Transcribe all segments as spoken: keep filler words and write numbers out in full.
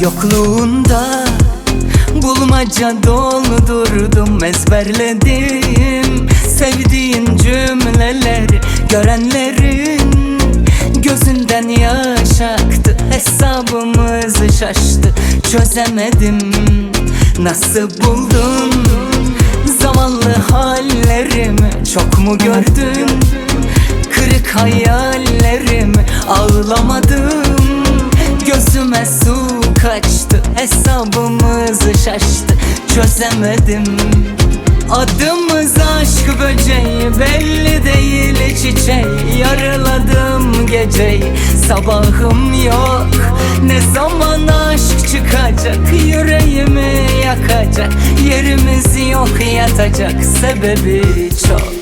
Yokluğunda bulmaca doldurdum, ezberledim sevdiğin cümleleri. Görenlerin gözünden yaş aktı, hesabımız şaştı. Çözemedim, nasıl buldun zavallı hallerimi? Çok mu gördün kırık hayallerimi? Ağlamadım, gözüme su kaçtı, hesabımız şaştı. Çözemedim, adımız aşk böceği, belli değil çiçeği. Yarıladım geceyi, sabahım yok. Ne zaman aşk çıkacak, yüreğimi yakacak? Yerimiz yok yatacak, sebebi çok.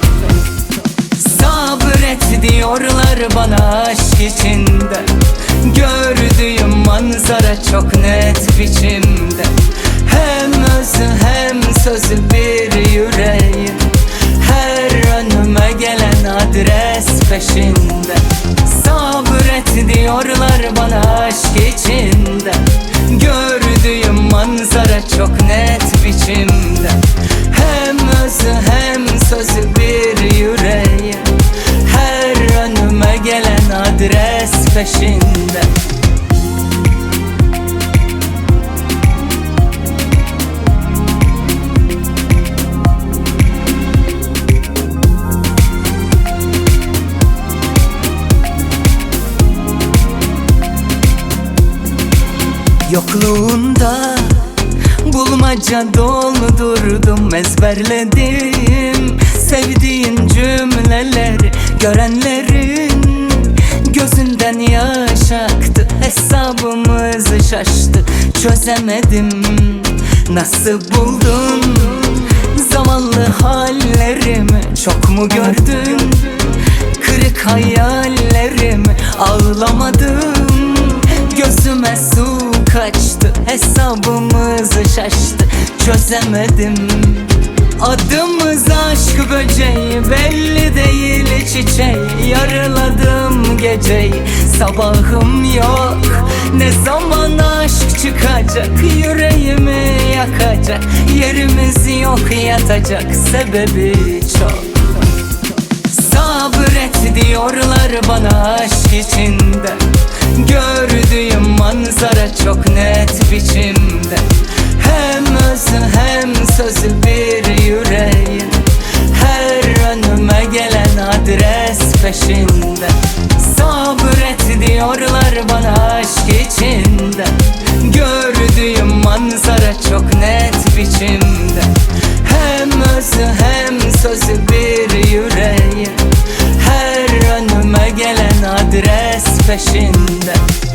Sabret diyorlar bana aşk içinde, gördüğüm manzara çok net biçimde. Hem özü hem sözü bir yüreğin, her önüme gelen adres peşinde. Sabret diyorlar bana aşk içinde, gördüğüm manzara çok net biçimde. Hem özü hem sözü bir yüreğin, her önüme gelen adres peşinde. Yokluğunda bulmaca doldurdum, ezberledim sevdiğin cümleleri. Görenlerin gözünden yaş aktı, hesabımız şaştı. Çözemedim, nasıl buldun zavallı hallerimi? Çok mu gördün kırık hayallerimi? Ağlamadım, gözüme su kaçtı, hesabımız şaştı. Çözemedim, adımız aşk böceği, belli değil çiçeği. Yarıladım geceyi, sabahım yok. Ne zaman aşk çıkacak, yüreğimi yakacak? Yerimiz yok yatacak, sebebi çok. Sabret diyorlar bana aşk içinde, gördüğüm manzara çok net biçimde. Hem özü hem sözü bir yüreğin, her önüme gelen adres peşinde. Sabret diyorlar bana aşk içinde, gördüğüm manzara çok net biçimde. Hem özü hem sözü bir yüreğin, her önüme gelen adres peşinde.